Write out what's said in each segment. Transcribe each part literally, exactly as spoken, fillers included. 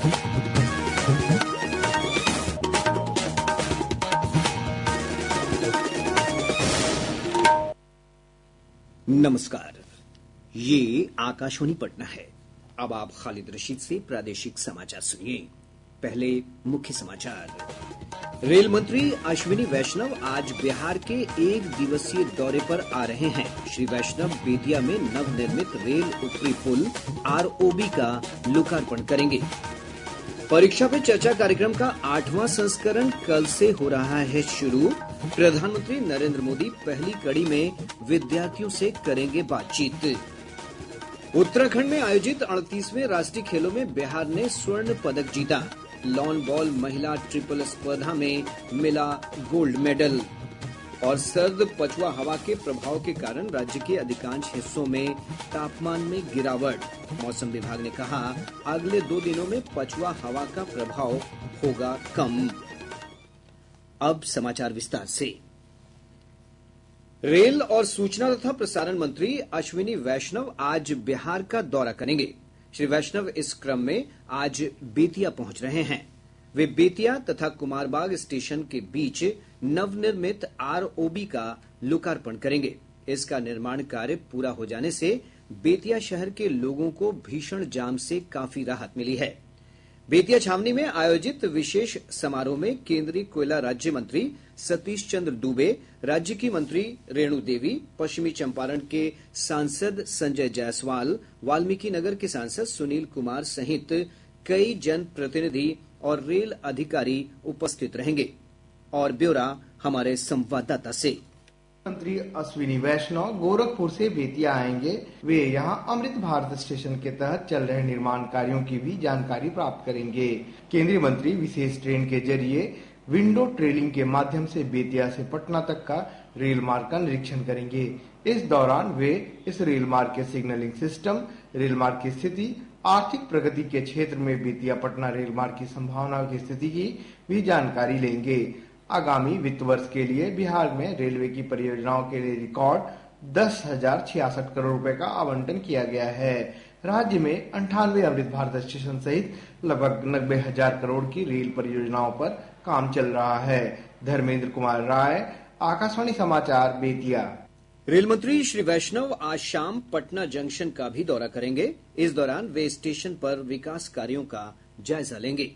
नमस्कार, ये आकाशवाणी पटना है। अब आप खालिद रशीद से प्रादेशिक समाचार सुनिए। पहले मुख्य समाचार। रेल मंत्री अश्विनी वैष्णव आज बिहार के एक दिवसीय दौरे पर आ रहे हैं। श्री वैष्णव बेतिया में नवनिर्मित रेल ऊपरी पुल आरओबी का लोकार्पण करेंगे। परीक्षा पे चर्चा कार्यक्रम का आठवां संस्करण कल से हो रहा है शुरू। प्रधानमंत्री नरेंद्र मोदी पहली कड़ी में विद्यार्थियों से करेंगे बातचीत। उत्तराखंड में आयोजित अड़तीसवें राष्ट्रीय खेलों में बिहार ने स्वर्ण पदक जीता। लॉन बॉल महिला ट्रिपल स्पर्धा में मिला गोल्ड मेडल। और सर्द पछुआ हवा के प्रभाव के कारण राज्य के अधिकांश हिस्सों में तापमान में गिरावट। मौसम विभाग ने कहा, अगले दो दिनों में पछुआ हवा का प्रभाव होगा कम। अब समाचार विस्तार से। रेल और सूचना तथा प्रसारण मंत्री अश्विनी वैष्णव आज बिहार का दौरा करेंगे। श्री वैष्णव इस क्रम में आज बेतिया पहुंच रहे हैं। वे बेतिया तथा कुमारबाग स्टेशन के बीच नवनिर्मित आरओबी का लोकार्पण करेंगे। इसका निर्माण कार्य पूरा हो जाने से बेतिया शहर के लोगों को भीषण जाम से काफी राहत मिली है। बेतिया छावनी में आयोजित विशेष समारोह में केंद्रीय कोयला राज्य मंत्री सतीश चंद्र दूबे, राज्य की मंत्री रेणु देवी, पश्चिमी चंपारण के सांसद संजय जायसवाल, वाल्मीकि नगर के सांसद सुनील कुमार सहित कई जनप्रतिनिधि और रेल अधिकारी उपस्थित रहेंगे। और ब्यौरा हमारे संवाददाता से। मंत्री अश्विनी वैष्णव गोरखपुर से बेतिया आएंगे। वे यहां अमृत भारत स्टेशन के तहत चल रहे निर्माण कार्यों की भी जानकारी प्राप्त करेंगे। केंद्रीय मंत्री विशेष ट्रेन के जरिए विंडो ट्रेलिंग के माध्यम से बेतिया से पटना तक का रेल मार्ग का निरीक्षण करेंगे। इस दौरान वे इस रेल मार्ग के सिग्नलिंग सिस्टम, रेल मार्ग की स्थिति, आर्थिक प्रगति के क्षेत्र में बेतिया पटना रेल मार्ग की संभावनाओं की स्थिति की भी जानकारी लेंगे। आगामी वित्त वर्ष के लिए बिहार में रेलवे की परियोजनाओं के लिए रिकॉर्ड दस हजार छियासठ करोड़ रुपए का आवंटन किया गया है। राज्य में अंठानवे अमृत भारत स्टेशन सहित लगभग नब्बे हजार करोड़ की रेल परियोजनाओं पर काम चल रहा है। धर्मेंद्र कुमार राय, आकाशवाणी समाचार, बेतिया। रेल मंत्री श्री वैष्णव आज शाम पटना जंक्शन का भी दौरा करेंगे। इस दौरान वे स्टेशन पर विकास कार्यों का जायजा लेंगे।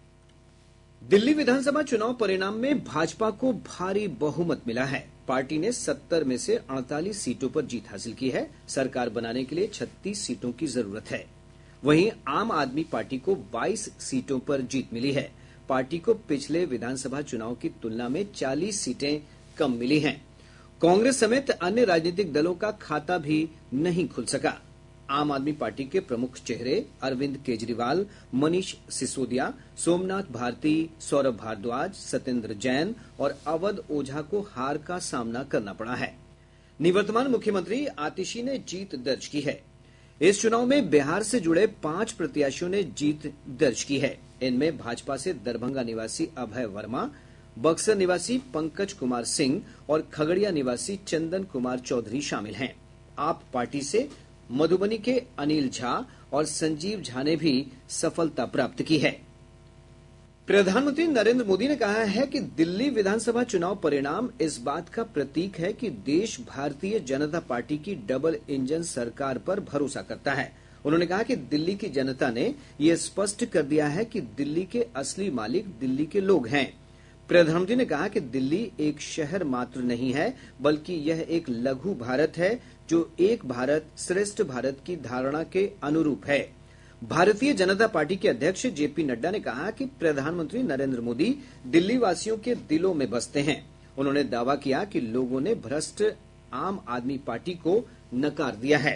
दिल्ली विधानसभा चुनाव परिणाम में भाजपा को भारी बहुमत मिला है। पार्टी ने सत्तर में से अड़तालीस सीटों पर जीत हासिल की है। सरकार बनाने के लिए छत्तीस सीटों की जरूरत है। वहीं आम आदमी पार्टी को बाईस सीटों पर जीत मिली है। पार्टी को पिछले विधानसभा चुनाव की तुलना में चालीस सीटें कम मिली हैं। कांग्रेस समेत अन्य राजनीतिक दलों का खाता भी नहीं खुल सका। आम आदमी पार्टी के प्रमुख चेहरे अरविंद केजरीवाल, मनीष सिसोदिया, सोमनाथ भारती, सौरभ भारद्वाज, सत्येंद्र जैन और अवध ओझा को हार का सामना करना पड़ा है। निवर्तमान मुख्यमंत्री आतिशी ने जीत दर्ज की है। इस चुनाव में बिहार से जुड़े पांच प्रत्याशियों ने जीत दर्ज की है। इनमें भाजपा से दरभंगा निवासी अभय वर्मा, बक्सर निवासी पंकज कुमार सिंह और खगड़िया निवासी चंदन कुमार चौधरी शामिल हैं। आप पार्टी से मधुबनी के अनिल झा और संजीव झा ने भी सफलता प्राप्त की है। प्रधानमंत्री नरेंद्र मोदी ने कहा है कि दिल्ली विधानसभा चुनाव परिणाम इस बात का प्रतीक है कि देश भारतीय जनता पार्टी की डबल इंजन सरकार पर भरोसा करता है। उन्होंने कहा कि दिल्ली की जनता ने यह स्पष्ट कर दिया है कि दिल्ली के असली मालिक दिल्ली के लोग हैं। प्रधानमंत्री ने कहा कि दिल्ली एक शहर मात्र नहीं है, बल्कि यह एक लघु भारत है जो एक भारत श्रेष्ठ भारत की धारणा के अनुरूप है। भारतीय जनता पार्टी के अध्यक्ष जेपी नड्डा ने कहा कि प्रधानमंत्री नरेंद्र मोदी दिल्ली वासियों के दिलों में बसते हैं। उन्होंने दावा किया कि लोगों ने भ्रष्ट आम आदमी पार्टी को नकार दिया है।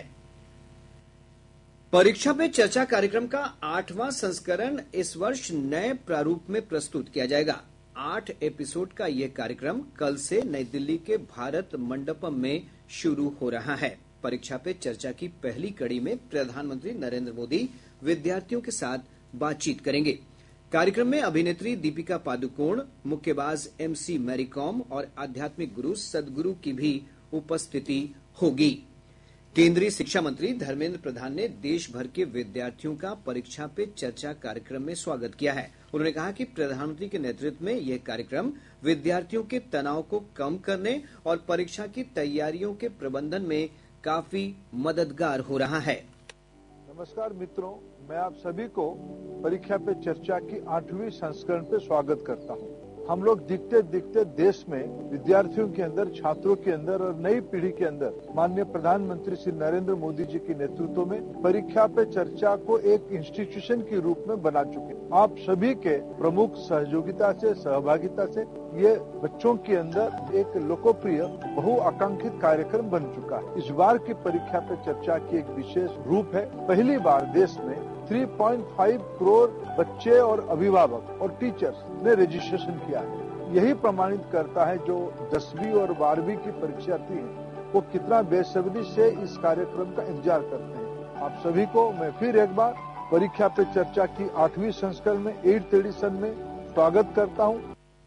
परीक्षा पे चर्चा कार्यक्रम का आठवां संस्करण इस वर्ष नए प्रारूप में प्रस्तुत किया जाएगा। आठ एपिसोड का यह कार्यक्रम कल से नई दिल्ली के भारत मंडपम में शुरू हो रहा है। परीक्षा पे चर्चा की पहली कड़ी में प्रधानमंत्री नरेंद्र मोदी विद्यार्थियों के साथ बातचीत करेंगे। कार्यक्रम में अभिनेत्री दीपिका पादुकोण, मुक्केबाज एमसी मैरीकॉम और आध्यात्मिक गुरु सदगुरु की भी उपस्थिति होगी। केंद्रीय शिक्षा मंत्री धर्मेंद्र प्रधान ने देश भर के विद्यार्थियों का परीक्षा पे चर्चा कार्यक्रम में स्वागत किया है। उन्होंने कहा कि प्रधानमंत्री के नेतृत्व में यह कार्यक्रम विद्यार्थियों के तनाव को कम करने और परीक्षा की तैयारियों के प्रबंधन में काफी मददगार हो रहा है। नमस्कार मित्रों, मैं आप सभी को परीक्षा पे चर्चा की आठवीं संस्करण पे स्वागत करता हूँ। हम लोग दिखते दिखते देश में विद्यार्थियों के अंदर, छात्रों के अंदर और नई पीढ़ी के अंदर माननीय प्रधानमंत्री श्री नरेंद्र मोदी जी के नेतृत्व में परीक्षा पे चर्चा को एक इंस्टीट्यूशन के रूप में बना चुके हैं। आप सभी के प्रमुख सहयोगिता से, सहभागिता से ये बच्चों के अंदर एक लोकप्रिय बहुआकांक्षित कार्यक्रम बन चुका है। इस बार की परीक्षा पे चर्चा की एक विशेष रूप है। पहली बार देश में तीन पॉइंट पाँच करोड़ बच्चे और अभिभावक और टीचर्स ने रजिस्ट्रेशन किया है। यही प्रमाणित करता है जो दसवीं और बारहवीं की परीक्षार्थी हैं वो कितना बेसब्री से इस कार्यक्रम का इंतजार करते हैं। आप सभी को मैं फिर एक बार परीक्षा पे चर्चा की आठवीं संस्करण में एट्थ एडिशन में स्वागत करता हूं।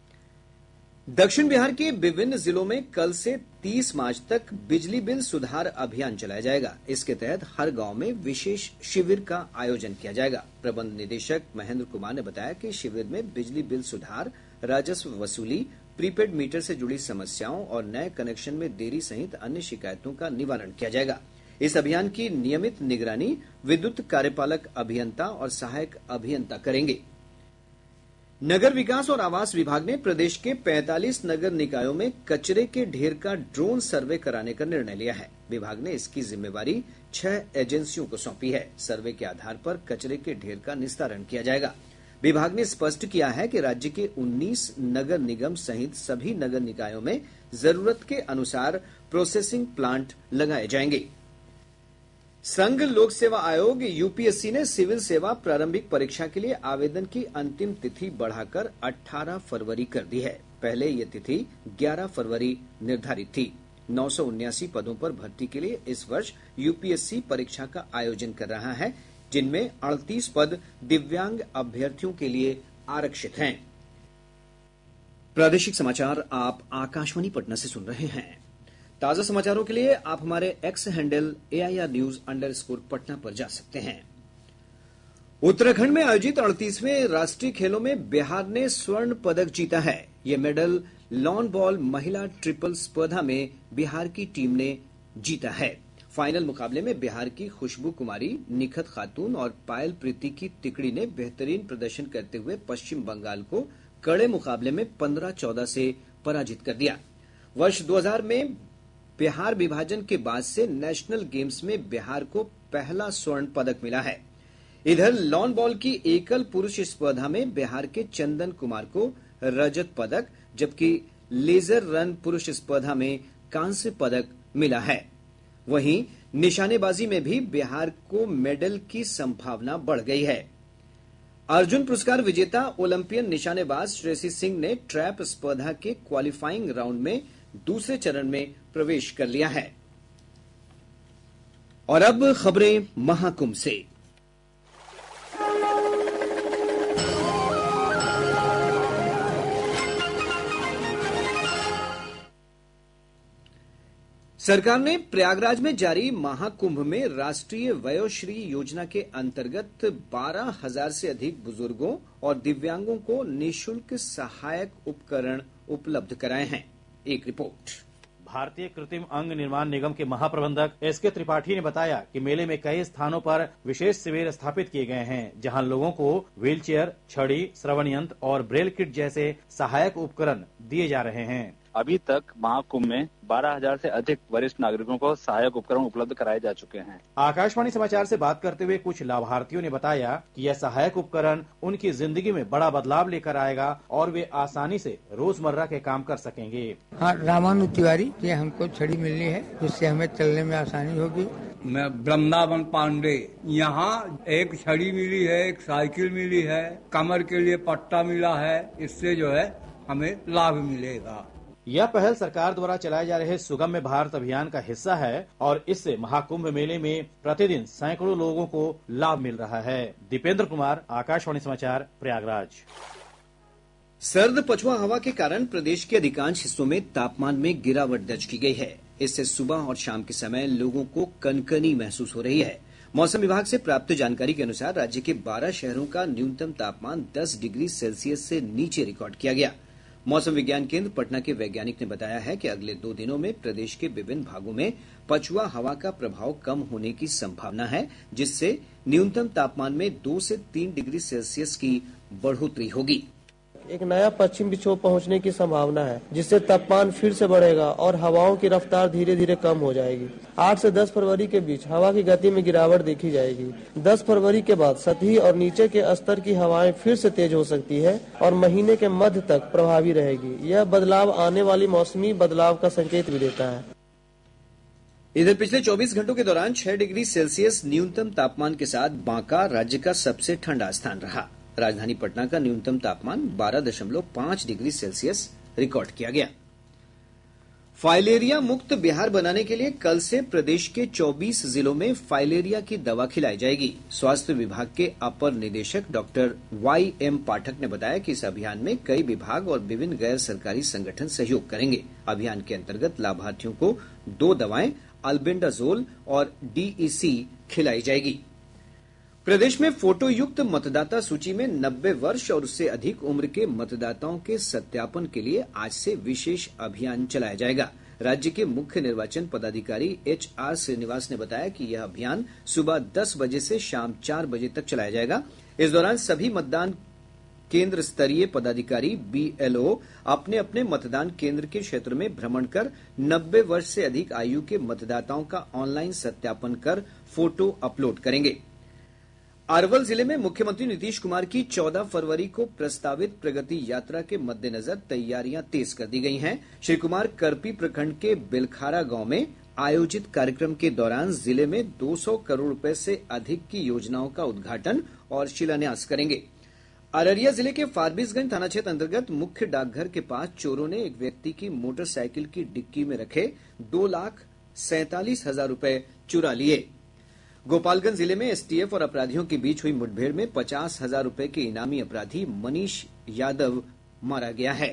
दक्षिण बिहार के विभिन्न जिलों में कल से तीस मार्च तक बिजली बिल सुधार अभियान चलाया जाएगा। इसके तहत हर गांव में विशेष शिविर का आयोजन किया जाएगा। प्रबंध निदेशक महेंद्र कुमार ने बताया कि शिविर में बिजली बिल सुधार, राजस्व वसूली, प्रीपेड मीटर से जुड़ी समस्याओं और नए कनेक्शन में देरी सहित अन्य शिकायतों का निवारण किया जाएगा। इस अभियान की नियमित निगरानी विद्युत कार्यपालक अभियंता और सहायक अभियंता करेंगे। नगर विकास और आवास विभाग ने प्रदेश के पैंतालीस नगर निकायों में कचरे के ढेर का ड्रोन सर्वे कराने का निर्णय लिया है। विभाग ने इसकी जिम्मेवारी छह एजेंसियों को सौंपी है। सर्वे के आधार पर कचरे के ढेर का निस्तारण किया जाएगा। विभाग ने स्पष्ट किया है कि राज्य के उन्नीस नगर निगम सहित सभी नगर निकायों में जरूरत के अनुसार प्रोसेसिंग प्लांट लगाए जाएंगे। संघ लोक सेवा आयोग यूपीएससी ने सिविल सेवा प्रारंभिक परीक्षा के लिए आवेदन की अंतिम तिथि बढ़ाकर अठारह फरवरी कर दी है। पहले ये तिथि ग्यारह फरवरी निर्धारित थी। नौ सौ उन्यासी पदों पर भर्ती के लिए इस वर्ष यूपीएससी परीक्षा का आयोजन कर रहा है, जिनमें अड़तीस पद दिव्यांग अभ्यर्थियों के लिए आरक्षित हैं। प्रादेशिक समाचार आप आकाशवाणी पटना से सुन रहे हैं। ताजा समाचारों के लिए आप हमारे X handle AIR news underscore Patna पर जा सकते हैं। उत्तराखंड में आयोजित अड़तीसवें राष्ट्रीय खेलों में बिहार ने स्वर्ण पदक जीता है। ये मेडल लॉन बॉल महिला ट्रिपल स्पर्धा में बिहार की टीम ने जीता है। फाइनल मुकाबले में बिहार की खुशबू कुमारी, निखत खातून और पायल प्रीति की तिकड़ी ने बेहतरीन प्रदर्शन करते हुए पश्चिम बंगाल को कड़े मुकाबले में पंद्रह चौदह से पराजित कर दिया। वर्ष दो हजार में बिहार विभाजन के बाद से नेशनल गेम्स में बिहार को पहला स्वर्ण पदक मिला है। इधर लॉन बॉल की एकल पुरुष स्पर्धा में बिहार के चंदन कुमार को रजत पदक, जबकि लेजर रन पुरुष स्पर्धा में कांस्य पदक मिला है। वहीं निशानेबाजी में भी बिहार को मेडल की संभावना बढ़ गई है। अर्जुन पुरस्कार विजेता ओलंपियन निशानेबाज श्रेयसी सिंह ने ट्रैप स्पर्धा के क्वालिफाइंग राउंड में दूसरे चरण में प्रवेश कर लिया है। और अब खबरें महाकुंभ से। सरकार ने प्रयागराज में जारी महाकुंभ में राष्ट्रीय वयोश्री योजना के अंतर्गत बारह हजार से अधिक बुजुर्गों और दिव्यांगों को निःशुल्क सहायक उपकरण उपलब्ध कराए हैं। एक रिपोर्ट। भारतीय कृत्रिम अंग निर्माण निगम के महाप्रबंधक एस के त्रिपाठी ने बताया कि मेले में कई स्थानों पर विशेष शिविर स्थापित किए गए हैं, जहां लोगों को व्हीलचेयर, छड़ी, श्रवण यंत्र और ब्रेल किट जैसे सहायक उपकरण दिए जा रहे हैं। अभी तक महाकुंभ में बारह हजार से अधिक वरिष्ठ नागरिकों को सहायक उपकरण उपलब्ध कराए जा चुके हैं। आकाशवाणी समाचार से बात करते हुए कुछ लाभार्थियों ने बताया कि यह सहायक उपकरण उनकी जिंदगी में बड़ा बदलाव लेकर आएगा और वे आसानी से रोजमर्रा के काम कर सकेंगे। हाँ, रामानु तिवारी, ये हमको छड़ी मिलनी है जिससे हमें चलने में आसानी होगी। मैं वृंदावन पांडे, यहाँ एक छड़ी मिली है, एक साइकिल मिली है, कमर के लिए पट्टा मिला है, इससे जो है हमें लाभ मिलेगा। यह पहल सरकार द्वारा चलाए जा रहे सुगम्य भारत अभियान का हिस्सा है और इससे महाकुंभ मेले में प्रतिदिन सैकड़ों लोगों को लाभ मिल रहा है। दीपेंद्र कुमार, आकाशवाणी समाचार, प्रयागराज। सर्द पछुआ हवा के कारण प्रदेश के अधिकांश हिस्सों में तापमान में गिरावट दर्ज की गई है। इससे सुबह और शाम के समय लोगों को कनकनी महसूस हो रही है। मौसम विभाग से प्राप्त जानकारी के अनुसार राज्य के बारह शहरों का न्यूनतम तापमान दस डिग्री सेल्सियस से नीचे रिकॉर्ड किया गया। मौसम विज्ञान केंद्र पटना के वैज्ञानिक ने बताया है कि अगले दो दिनों में प्रदेश के विभिन्न भागों में पछुआ हवा का प्रभाव कम होने की संभावना है, जिससे न्यूनतम तापमान में दो से तीन डिग्री सेल्सियस की बढ़ोतरी होगी। एक नया पश्चिम विक्षोभ पहुंचने की संभावना है, जिससे तापमान फिर से बढ़ेगा और हवाओं की रफ्तार धीरे धीरे कम हो जाएगी। आठ से दस फरवरी के बीच हवा की गति में गिरावट देखी जाएगी। दस फरवरी के बाद सतही और नीचे के स्तर की हवाएं फिर से तेज हो सकती है और महीने के मध्य तक प्रभावी रहेगी। यह बदलाव आने वाली मौसमी बदलाव का संकेत भी देता है। इधर पिछले चौबीस घंटों के दौरान छह डिग्री सेल्सियस न्यूनतम तापमान के साथ बांका राज्य का सबसे ठंडा स्थान रहा। राजधानी पटना का न्यूनतम तापमान बारह दशमलव पांच डिग्री सेल्सियस रिकॉर्ड किया गया। फाइलेरिया मुक्त बिहार बनाने के लिए कल से प्रदेश के चौबीस जिलों में फाइलेरिया की दवा खिलाई जाएगी। स्वास्थ्य विभाग के अपर निदेशक डॉक्टर वाई एम पाठक ने बताया कि इस अभियान में कई विभाग और विभिन्न गैर सरकारी संगठन सहयोग करेंगे। अभियान के अंतर्गत लाभार्थियों को दो दवाएं अल्बेंडाजोल और डीईसी खिलाई जाएगी। प्रदेश में फोटो युक्त मतदाता सूची में नब्बे वर्ष और उससे अधिक उम्र के मतदाताओं के सत्यापन के लिए आज से विशेष अभियान चलाया जाएगा। राज्य के मुख्य निर्वाचन पदाधिकारी एच आर श्रीनिवास ने बताया कि यह अभियान सुबह दस बजे से शाम चार बजे तक चलाया जाएगा। इस दौरान सभी मतदान केंद्र स्तरीय पदाधिकारी बीएलओ अपने अपने मतदान केंद्र के क्षेत्र में भ्रमण कर नब्बे वर्ष से अधिक आयु के मतदाताओं का ऑनलाइन सत्यापन कर फोटो अपलोड करेंगे। अरवल जिले में मुख्यमंत्री नीतीश कुमार की चौदह फरवरी को प्रस्तावित प्रगति यात्रा के मद्देनजर तैयारियां तेज कर दी गई हैं। श्री कुमार करपी प्रखंड के बेलखारा गांव में आयोजित कार्यक्रम के दौरान जिले में दो सौ करोड़ रुपए से अधिक की योजनाओं का उद्घाटन और शिलान्यास करेंगे। अररिया जिले के फारबिसगंज थाना क्षेत्र अंतर्गत मुख्य डाकघर के पास चोरों ने एक व्यक्ति की मोटरसाइकिल की डिक्की में रखे दो लाख सैंतालीस हजार रूपये चुरा लिए। गोपालगंज जिले में एसटीएफ और अपराधियों के बीच हुई मुठभेड़ में पचास हजार रूपये के इनामी अपराधी मनीष यादव मारा गया है।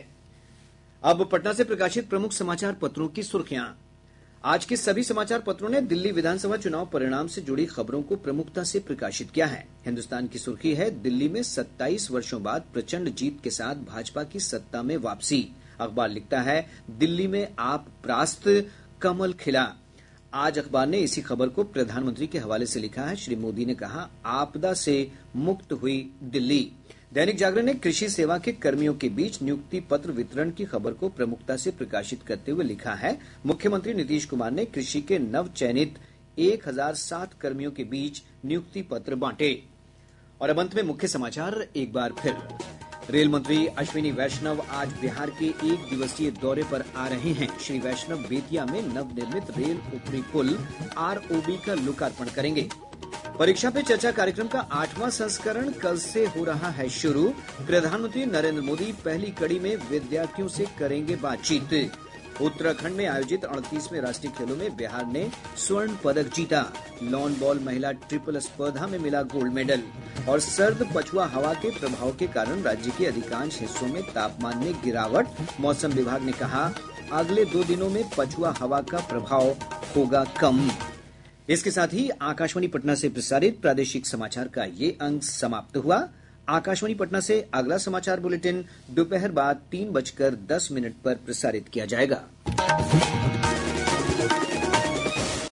अब पटना से प्रकाशित प्रमुख समाचार पत्रों की सुर्खियां। आज के सभी समाचार पत्रों ने दिल्ली विधानसभा चुनाव परिणाम से जुड़ी खबरों को प्रमुखता से प्रकाशित किया है। हिन्दुस्तान की सुर्खी है, दिल्ली में सत्ताईस वर्षों बाद प्रचंड जीत के साथ भाजपा की सत्ता में वापसी। अखबार लिखता है, दिल्ली में आप परास्त, कमल खिला। आज अखबार ने इसी खबर को प्रधानमंत्री के हवाले से लिखा है, श्री मोदी ने कहा, आपदा से मुक्त हुई दिल्ली। दैनिक जागरण ने कृषि सेवा के कर्मियों के बीच नियुक्ति पत्र वितरण की खबर को प्रमुखता से प्रकाशित करते हुए लिखा है, मुख्यमंत्री नीतीश कुमार ने कृषि के नव चयनित एक हजार सात कर्मियों के बीच नियुक्ति पत्र बांटे। और अब अंत में मुख्य समाचार एक बार फिर। रेल मंत्री अश्विनी वैष्णव आज बिहार के एक दिवसीय दौरे पर आ रहे हैं। श्री वैष्णव बेतिया में नवनिर्मित रेल ऊपरी पुल आरओबी का लोकार्पण करेंगे। परीक्षा पे चर्चा कार्यक्रम का आठवां संस्करण कल से हो रहा है शुरू। प्रधानमंत्री नरेंद्र मोदी पहली कड़ी में विद्यार्थियों से करेंगे बातचीत। उत्तराखंड में आयोजित अड़तीसवें राष्ट्रीय खेलों में बिहार ने स्वर्ण पदक जीता। लॉन बॉल महिला ट्रिपल स्पर्धा में मिला गोल्ड मेडल। और सर्द पछुआ हवा के प्रभाव के कारण राज्य के अधिकांश हिस्सों में तापमान में गिरावट। मौसम विभाग ने कहा, अगले दो दिनों में पछुआ हवा का प्रभाव होगा कम। इसके साथ ही आकाशवाणी पटना से प्रसारित प्रादेशिक समाचार का ये अंक समाप्त हुआ। आकाशवाणी पटना से अगला समाचार बुलेटिन दोपहर बाद तीन बजकर दस मिनट पर प्रसारित किया जाएगा।